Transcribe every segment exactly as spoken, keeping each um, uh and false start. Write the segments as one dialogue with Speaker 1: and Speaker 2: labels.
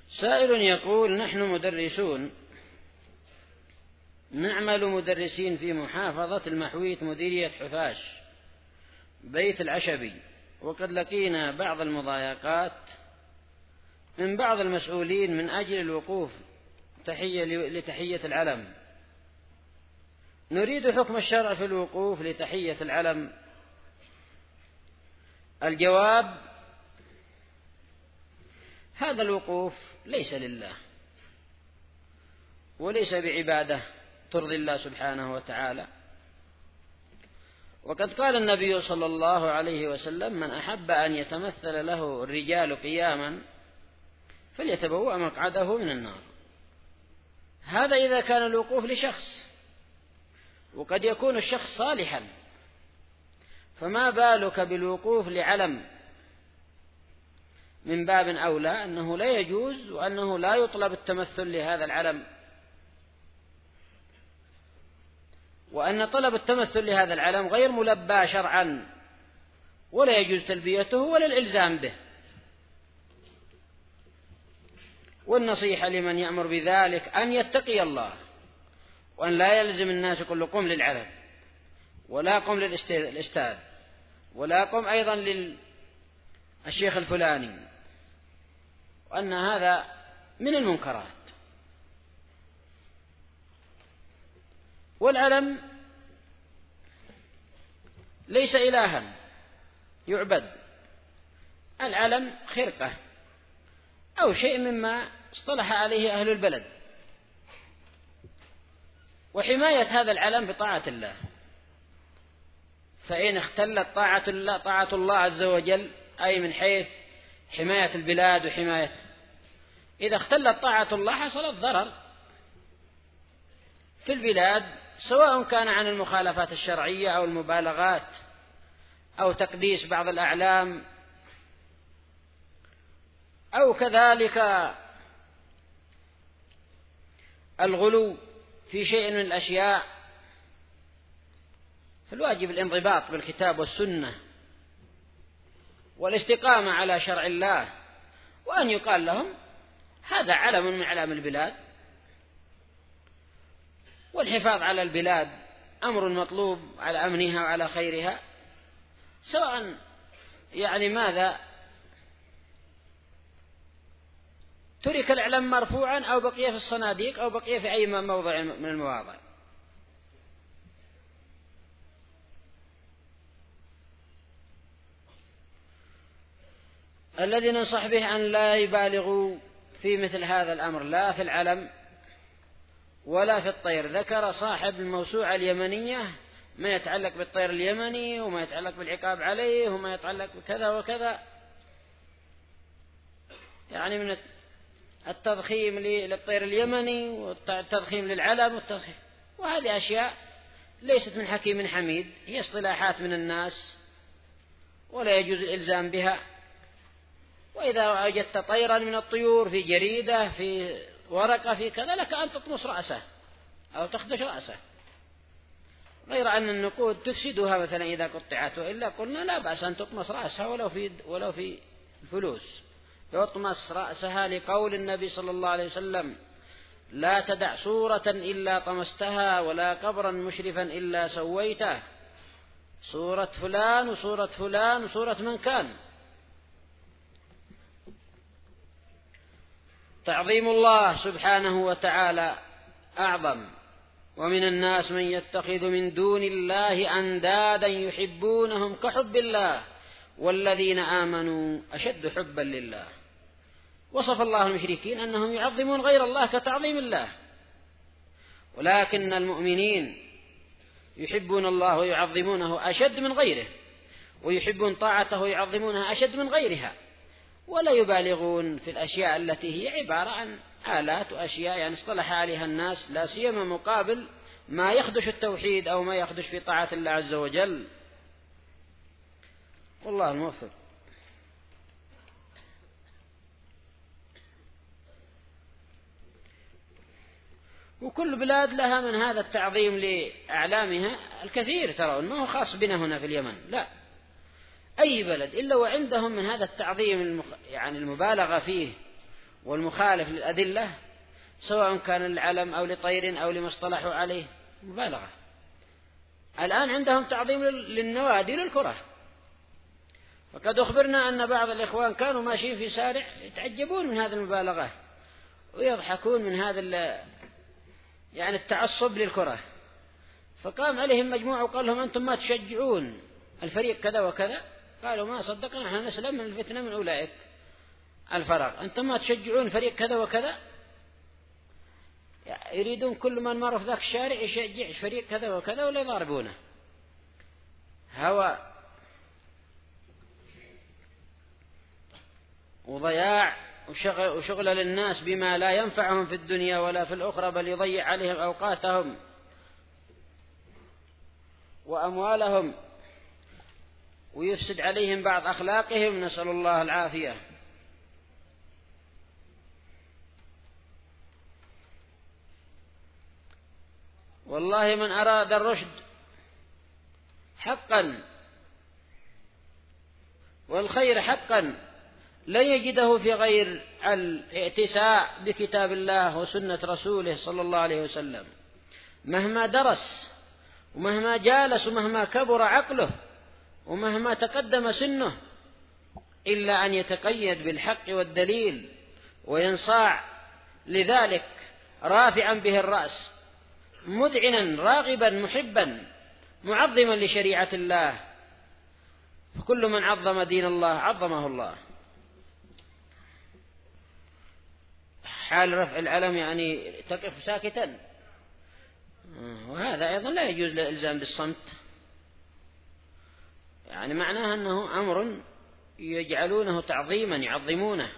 Speaker 1: سائل يقول: نحن مدرسون نعمل مدرسين في محافظة المحويت مديرية حفاش بيت العشبي، وقد لقينا بعض المضايقات من بعض المسؤولين من أجل الوقوف تحية لتحية العلم. نريد حكم الشرع في الوقوف لتحية العلم. الجواب: هذا الوقوف ليس لله وليس بعبادة ترضي الله سبحانه وتعالى. وقد قال النبي صلى الله عليه وسلم: من أحب أن يتمثل له الرجال قياما فليتبوأ مقعده من النار. هذا إذا كان الوقوف لشخص، وقد يكون الشخص صالحا، فما بالك بالوقوف لعلم؟ من باب أولى أنه لا يجوز، وأنه لا يطلب التمثل لهذا العلم، وأن طلب التمثل لهذا العلم غير ملبى شرعا، ولا يجوز تلبيته ولا الإلزام به. والنصيحة لمن يأمر بذلك أن يتقي الله، وأن لا يلزم الناس كل قم للعلم، ولا قم للأستاذ، ولا قم أيضا للشيخ الفلاني، وأن هذا من المنكرات. والعلم ليس إلها يعبد، العلم خرقة أو شيء مما اصطلح عليه أهل البلد، وحماية هذا العلم بطاعة الله. فإن اختلت طاعة الله طاعة الله عز وجل، أي من حيث حماية البلاد وحماية، إذا اختلت طاعة الله حصل الضرر في البلاد، سواء كان عن المخالفات الشرعية أو المبالغات أو تقديس بعض الأعلام، أو كذلك الغلو في شيء من الأشياء. فالواجب الانضباط بالكتاب والسنة والاستقامة على شرع الله، وأن يقال لهم هذا علم من أعلام البلاد، والحفاظ على البلاد أمر مطلوب على أمنها وعلى خيرها، سواء يعني ماذا ترك العلم مرفوعا أو بقي في الصناديق أو بقي في أي موضع من المواضع. الذي ننصح به أن لا يبالغوا في مثل هذا الأمر، لا في العلم ولا في الطير. ذكر صاحب الموسوعة اليمنية ما يتعلق بالطير اليمني، وما يتعلق بالعقاب عليه، وما يتعلق بكذا وكذا، يعني من التضخيم للطير اليمني والتضخيم للعلم والتضخيم، وهذه أشياء ليست من حكيم حميد، هي اصطلاحات من الناس ولا يجوز الإلزام بها. وإذا وجدت طيرا من الطيور في جريدة في ورقة في كذا، لك أن تطمس رأسه أو تخدش رأسه، غير أن النقود تفسدها مثلا إذا قطعت، وإلا قلنا لا بأس أن تطمس رأسها ولو في ولو في الفلوس. يطمس رأسها لقول النبي صلى الله عليه وسلم: لا تدع صورة إلا طمستها، ولا قبرا مشرفا إلا سويته. صورة فلان وصورة فلان وصورة من كان. تعظيم الله سبحانه وتعالى أعظم، ومن الناس من يتخذ من دون الله أندادا يحبونهم كحب الله والذين آمنوا أشد حبا لله. وصف الله المشركين أنهم يعظمون غير الله كتعظيم الله، ولكن المؤمنين يحبون الله ويعظمونه أشد من غيره، ويحبون طاعته ويعظمونها أشد من غيرها، ولا يبالغون في الأشياء التي هي عبارة عن آلات وأشياء يعني اصطلح عليها الناس، لا سيما مقابل ما يخدش التوحيد أو ما يخدش في طاعة الله عز وجل. والله الموفق. وكل بلاد لها من هذا التعظيم لأعلامها الكثير، ترى ما هو خاص بنا هنا في اليمن، لا، أي بلد إلا وعندهم من هذا التعظيم المخ... يعني المبالغة فيه والمخالف للأدلة سواء كان للعلم أو لطير أو لما اصطلحوا عليه مبالغة. الآن عندهم تعظيم للنوادي للكرة، وقد أخبرنا أن بعض الإخوان كانوا ماشيين في شارع يتعجبون من هذه المبالغة ويضحكون من هذا يعني التعصب للكرة. فقام عليهم مجموعة وقال لهم أنتم ما تشجعون الفريق كذا وكذا؟ قالوا ما صدقنا، نحن نسلم من الفتنة من أولئك الفرق، أنتم ما تشجعون فريق كذا وكذا؟ يريدون كل من مر في ذاك الشارع يشجع فريق كذا وكذا ولا يضاربونه. هوى وضياع وشغل, وشغل للناس بما لا ينفعهم في الدنيا ولا في الأخرى، بل يضيع عليهم أوقاتهم وأموالهم ويفسد عليهم بعض أخلاقهم، نسأل الله العافية. والله من أراد الرشد حقا والخير حقا لا يجده في غير الائتساء بكتاب الله وسنة رسوله صلى الله عليه وسلم، مهما درس ومهما جالس ومهما كبر عقله ومهما تقدم سنه، إلا أن يتقيد بالحق والدليل وينصاع لذلك رافعا به الرأس مذعنا راغبا محبا معظما لشريعة الله. فكل من عظم دين الله عظمه الله. حال رفع العلم يعني تقف ساكتا، وهذا أيضا لا يجوز الإلزام بالصمت، يعني معناه أنه أمر يجعلونه تعظيما يعظمونه.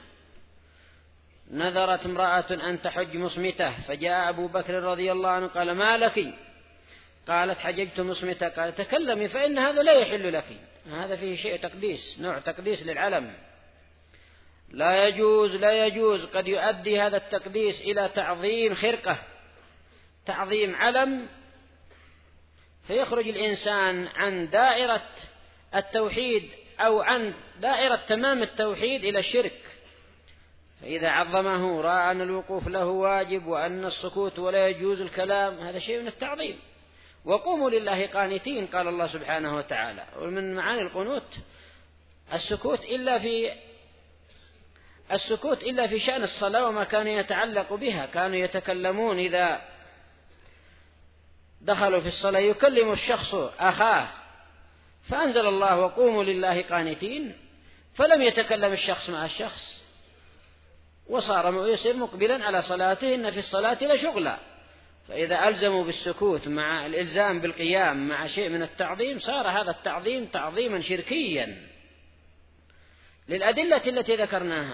Speaker 1: نذرت امرأة أن تحج مصمتة فجاء أبو بكر رضي الله عنه قال ما لك؟ قالت حججت مصمتة. قال تكلمي فإن هذا لا يحل لك. هذا فيه شيء تقديس، نوع تقديس للعلم، لا يجوز لا يجوز. قد يؤدي هذا التقديس إلى تعظيم خرقة، تعظيم علم، فيخرج الإنسان عن دائرة التوحيد أو عن دائرة تمام التوحيد إلى الشرك. فإذا عظمه رأى أن الوقوف له واجب وأن السكوت ولا يجوز الكلام، هذا شيء من التعظيم. وقوموا لله قانتين قال الله سبحانه وتعالى. ومن معاني القنوت السكوت إلا في السكوت إلا في شأن الصلاة وما كان يتعلق بها. كانوا يتكلمون إذا دخلوا في الصلاة يكلم الشخص أخاه، فأنزل الله وقوموا لله قانتين، فلم يتكلم الشخص مع الشخص وصار يصير مقبلا على صلاته. إن في الصلاة لشغلا. فإذا ألزموا بالسكوت مع الإلزام بالقيام مع شيء من التعظيم، صار هذا التعظيم تعظيما شركيا للأدلة التي ذكرناها.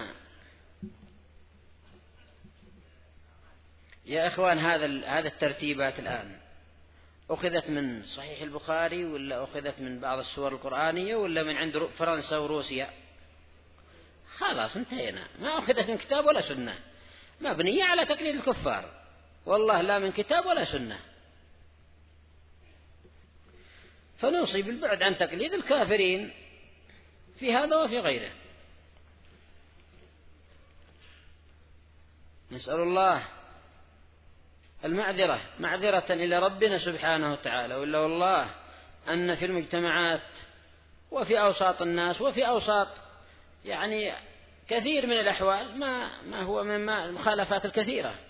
Speaker 1: يا إخوان، هذا هذا الترتيبات الآن أخذت من صحيح البخاري ولا أخذت من بعض السور القرآنية ولا من عند فرنسا وروسيا؟ خلاص انتهينا، ما أخذت من كتاب ولا سنة، مبنية على تقليد الكفار، والله لا من كتاب ولا سنة. فنوصي بالبعد عن تقليد الكافرين في هذا وفي غيره. نسأل الله المعذرة معذرة إلى ربنا سبحانه وتعالى. وإلا والله أن في المجتمعات وفي أوساط الناس وفي أوساط يعني كثير من الأحوال ما ما هو من المخالفات الكثيرة.